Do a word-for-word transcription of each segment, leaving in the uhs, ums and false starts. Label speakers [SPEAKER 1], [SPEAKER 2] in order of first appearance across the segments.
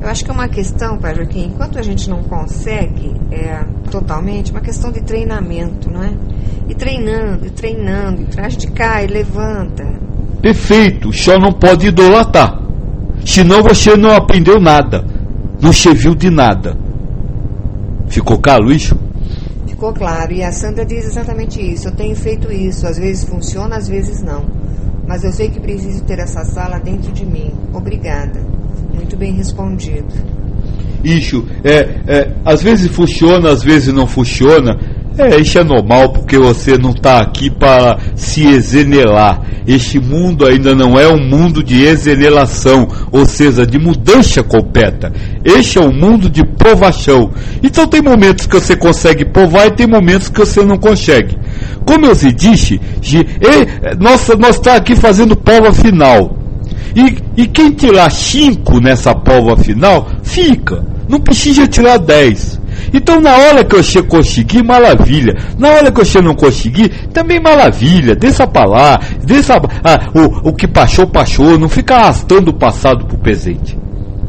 [SPEAKER 1] Eu acho que é uma questão, Pai Joaquim, enquanto a gente não consegue é, totalmente, uma questão de treinamento, não é? E treinando, e treinando, e traz de cá, e levanta.
[SPEAKER 2] Perfeito, só não pode idolatrar. Senão você não aprendeu nada, não serviu de nada. Ficou claro isso?
[SPEAKER 1] Ficou claro, e a Sandra diz exatamente isso. Eu tenho feito isso, às vezes funciona, às vezes não. Mas eu sei que preciso ter essa sala dentro de mim. Obrigada. Muito bem respondido.
[SPEAKER 2] Isso, é, é, às vezes funciona, às vezes não funciona. É, isso é normal, porque você não está aqui para se exenelar. Este mundo ainda não é um mundo de exenelação, ou seja, de mudança completa. Este é um mundo de provação. Então tem momentos que você consegue provar e tem momentos que você não consegue. Como eu te disse, nós estamos aqui fazendo prova final. E, e quem tirar cinco nessa prova final, fica. Não precisa tirar dez. Então na hora que você conseguir, maravilha. Na hora que você não conseguir, também maravilha. Deixa pra lá. Deixa, ah, o, o que passou, passou. Não fica arrastando o passado pro presente.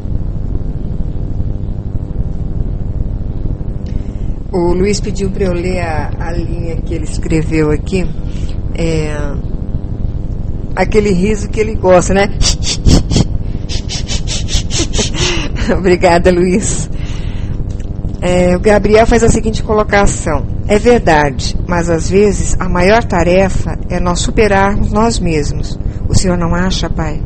[SPEAKER 1] O Luiz pediu para eu ler a, a linha que ele escreveu aqui. É, aquele riso que ele gosta, né? Obrigada, Luiz. É, o Gabriel faz a seguinte colocação: é verdade, mas às vezes a maior tarefa é nós superarmos nós mesmos. O senhor não acha, pai?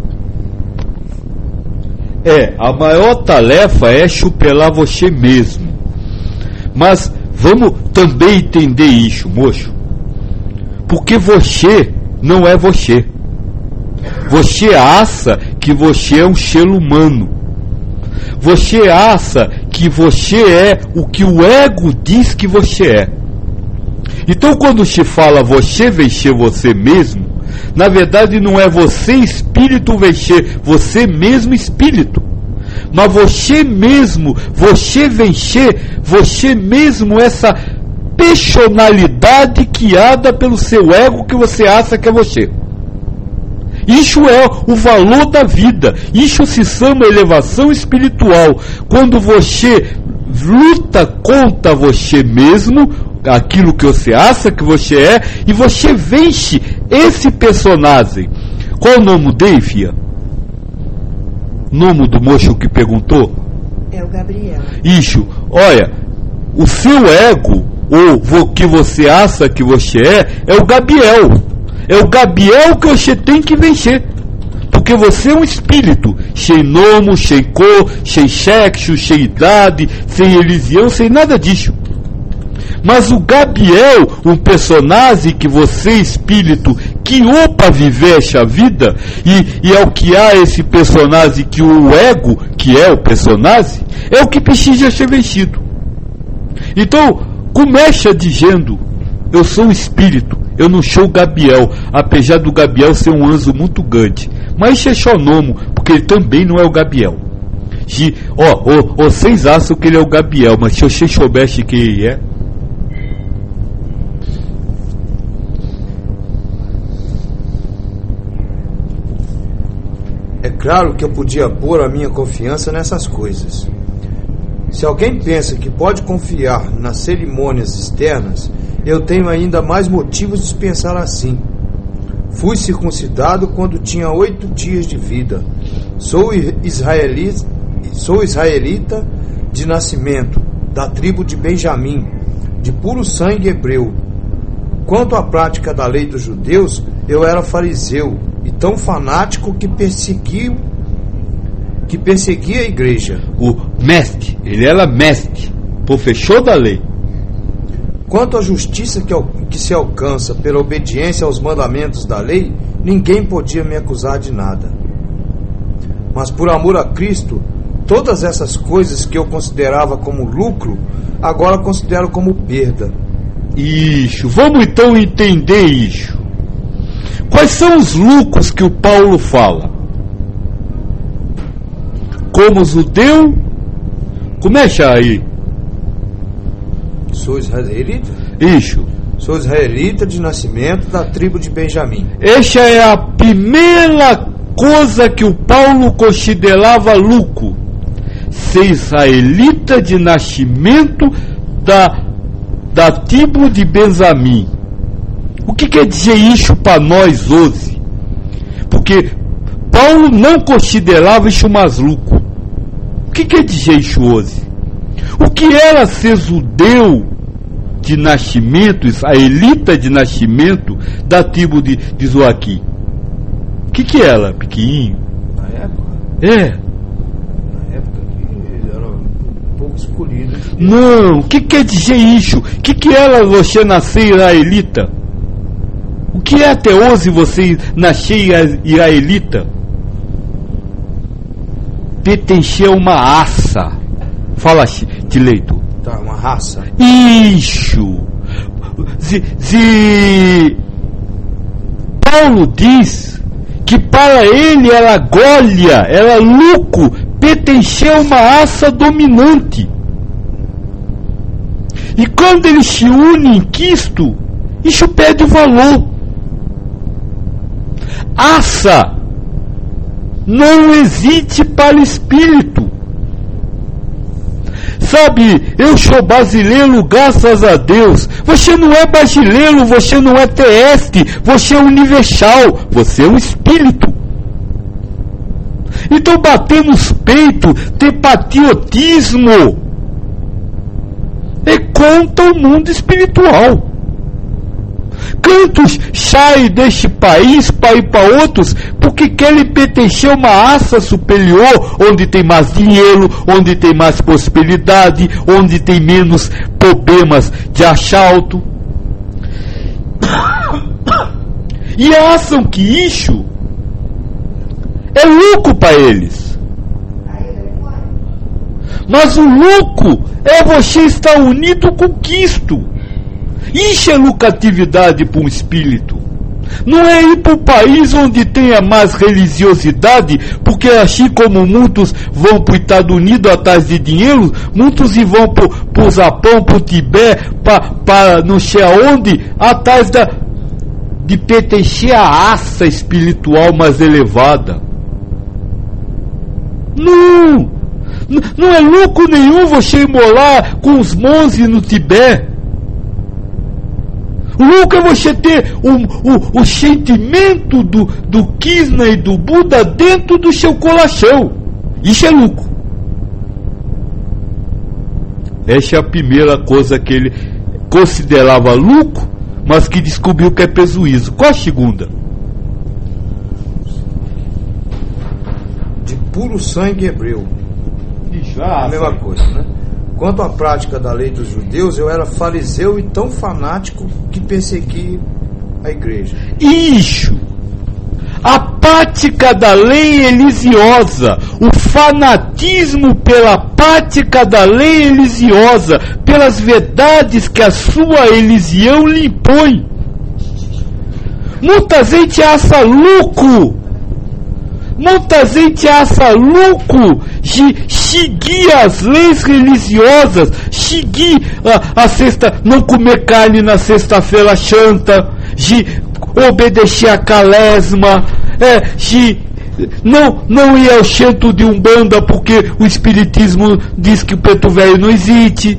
[SPEAKER 2] É, a maior tarefa é superar você mesmo. Mas vamos também entender isso, moço. Porque você não é você. Você acha que você é um ser humano. Você acha que você é o que o ego diz que você é. Então quando se fala você vencer você mesmo, na verdade não é você espírito vencer você mesmo espírito, mas você mesmo, você vencer você mesmo essa personalidade criada pelo seu ego que você acha que é você. Isso é o valor da vida. Isso se chama elevação espiritual. Quando você luta contra você mesmo, aquilo que você acha que você é, e você vence esse personagem. Qual o nome dele, filha? Nome do moço que perguntou?
[SPEAKER 1] É o Gabriel.
[SPEAKER 2] Isso. Olha, o seu ego, ou o que você acha que você é, é o Gabriel. É o Gabriel que você tem que vencer. Porque você é um espírito, sem nome, sem cor, sem sexo, sem idade, sem religião, sem nada disso. Mas o Gabriel, um personagem que você, espírito, criou para viver essa vida, e, e ao criar esse personagem que o ego, que é o personagem, é o que precisa ser vencido. Então, começa dizendo: eu sou um espírito. Eu não sou o Gabriel, apesar do Gabriel ser um anjo muito grande. Mas isso é só nome, porque ele também não é o Gabriel. De, ó, ó, vocês acham que ele é o Gabriel, mas se vocês soubessem quem ele é.
[SPEAKER 3] É claro que eu podia pôr a minha confiança nessas coisas. Se alguém pensa que pode confiar nas cerimônias externas, eu tenho ainda mais motivos de pensar assim. Fui circuncidado quando tinha oito dias de vida. Sou israelita, sou israelita de nascimento, da tribo de Benjamim, de puro sangue hebreu. Quanto à prática da lei dos judeus, eu era fariseu e tão fanático que perseguia, que perseguia a igreja.
[SPEAKER 2] O mestre, ele era mestre, professor da lei.
[SPEAKER 3] Quanto à justiça que, que se alcança pela obediência aos mandamentos da lei, ninguém podia me acusar de nada. Mas por amor a Cristo, todas essas coisas que eu considerava como lucro, agora considero como perda.
[SPEAKER 2] Isso, vamos então entender isso. Quais são os lucros que o Paulo fala? Como judeu, começa aí.
[SPEAKER 3] Sou israelita?
[SPEAKER 2] Isso.
[SPEAKER 3] Sou israelita de nascimento, da tribo de Benjamim.
[SPEAKER 2] Essa é a primeira coisa que o Paulo considerava lucro. ser israelita de nascimento da, da tribo de Benjamim. O que quer dizer isso para nós hoje? Porque Paulo não considerava isso maluco. O que quer dizer isso hoje? O que era ser judeu de nascimento, israelita de nascimento da tribo de, de Joaquim? O que que era, pequenininho?
[SPEAKER 3] Na época?
[SPEAKER 2] É.
[SPEAKER 3] Na época que ele era um pouco escolhido.
[SPEAKER 2] Não, o que quer dizer isso? O que que era você nascer israelita? O que é até hoje você nascer israelita? Pertencer a uma raça. Fala, Tileito.
[SPEAKER 3] Tá, uma raça.
[SPEAKER 2] Isso. Se, se Paulo diz que para ele era glória, era lucro, pertencer a uma raça dominante. E quando ele se une em Cristo, isso perde valor. Raça não existe para o espírito. Sabe, eu sou brasileiro, graças a Deus. Você não é brasileiro, você não é terrestre, você é universal, você é um espírito. Então bater nos peitos, ter patriotismo, é contra o mundo espiritual. Quantos saem deste país para ir para outros porque querem pertencer a uma raça superior, onde tem mais dinheiro, onde tem mais prosperidade, onde tem menos problemas de assalto. E acham que isso é lucro para eles. Mas o lucro é você estar unido com Cristo. Isso é lucratividade para um espírito. Não é ir para o país onde tenha mais religiosidade, porque assim como muitos vão para os Estados Unidos atrás de dinheiro, muitos vão para o Japão, para o Tibete, para não sei aonde, atrás da, de pertencer à raça espiritual mais elevada. Não! Não é lucro nenhum você ir morar com os monges no Tibete. O lucro é você ter o, o, o sentimento do, do Krishna e do Buda dentro do seu coração. Isso é lucro. Essa é a primeira coisa que ele considerava lucro, mas que descobriu que é prejuízo. Qual a segunda?
[SPEAKER 3] De puro sangue hebreu.
[SPEAKER 2] Ixi,
[SPEAKER 3] a mesma coisa, né? Quanto à prática da lei dos judeus, eu era fariseu e tão fanático que persegui a igreja.
[SPEAKER 2] Isso! A prática da lei religiosa, o fanatismo pela prática da lei religiosa, pelas verdades que a sua religião lhe impõe. Muita gente acha lucro. Muita gente acha lucro de seguir as leis religiosas, seguir a, a sexta, não comer carne na sexta-feira santa, de obedecer a quaresma, é, de não, não ir ao centro de Umbanda porque o espiritismo diz que o preto velho não existe.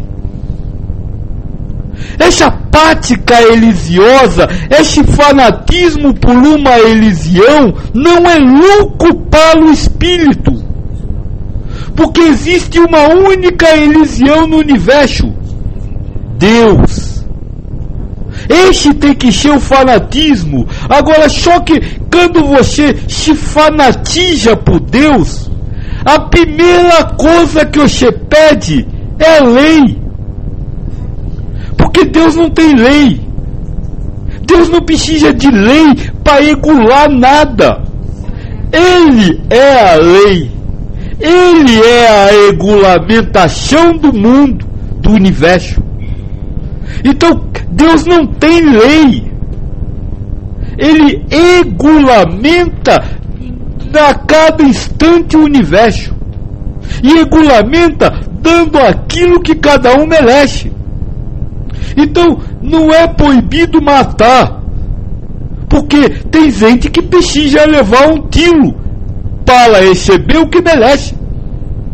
[SPEAKER 2] Essa prática religiosa, esse fanatismo por uma religião, não é lucro para o espírito. Porque existe uma única religião no universo: Deus. Este tem que ser o fanatismo. Agora, só que quando você se fanatiza por Deus, a primeira coisa que você pede é a lei. Porque Deus não tem lei. Deus não precisa de lei para regular nada. Ele é a lei. Ele é a regulamentação do mundo, do universo. Então, Deus não tem lei. Ele regulamenta a cada instante o universo. E regulamenta dando aquilo que cada um merece. Então, não é proibido matar, porque tem gente que precisa levar um tiro para receber o que merece. E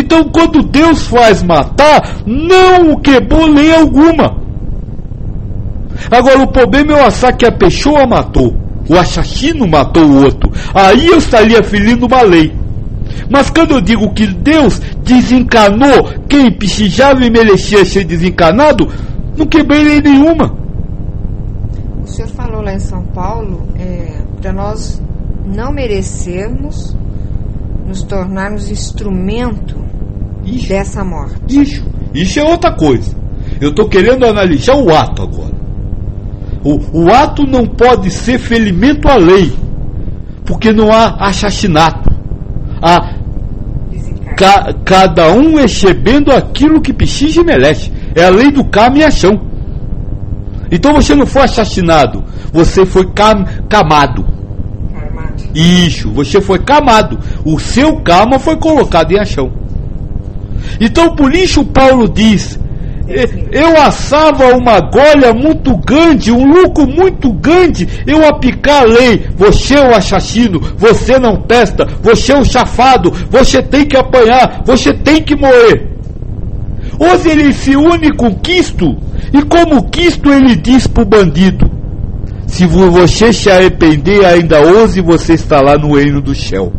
[SPEAKER 2] Então, quando Deus faz matar, não o quebrou lei alguma. Agora, o problema é eu achar que a pessoa matou, o assassino matou o outro. Aí eu estaria ferindo uma lei. Mas quando eu digo que Deus desencanou quem precisava e merecia ser desencanado, não quebrei lei nenhuma.
[SPEAKER 1] O senhor falou lá em São Paulo, é, para nós não merecermos nos tornarmos instrumento isso, dessa morte.
[SPEAKER 2] Isso, isso é outra coisa. Eu estou querendo analisar o ato agora. O, o ato não pode ser ferimento à lei, porque não há assassinato. Há ca, cada um recebendo aquilo que precisa e merece. É a lei do karma e ação. Então você não foi assassinado, você foi cam, camado. Karmado. Isso, você foi camado. O seu karma foi colocado em ação. Então por isso Paulo diz: eu assava uma golha muito grande, um lucro muito grande, eu aplicar a lei. Você é o assassino, você não presta, você é o safado, você tem que apanhar, você tem que morrer. Hoje ele se une com Cristo, e como Cristo ele diz para o bandido: se você se arrepender ainda hoje, você está lá no reino do céu.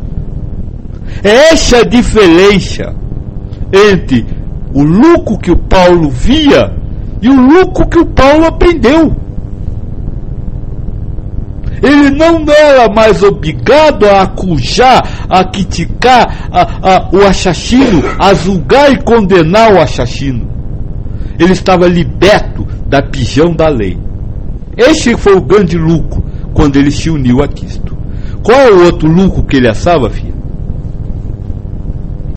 [SPEAKER 2] É essa a diferença entre o lucro que o Paulo via e o lucro que o Paulo aprendeu. Ele não era mais obrigado a acusar, a criticar a, a, o assassino, a julgar e condenar o assassino. Ele estava liberto da prisão da lei. Esse foi o grande lucro quando ele se uniu a Cristo. Qual é o outro lucro que ele assava, filho?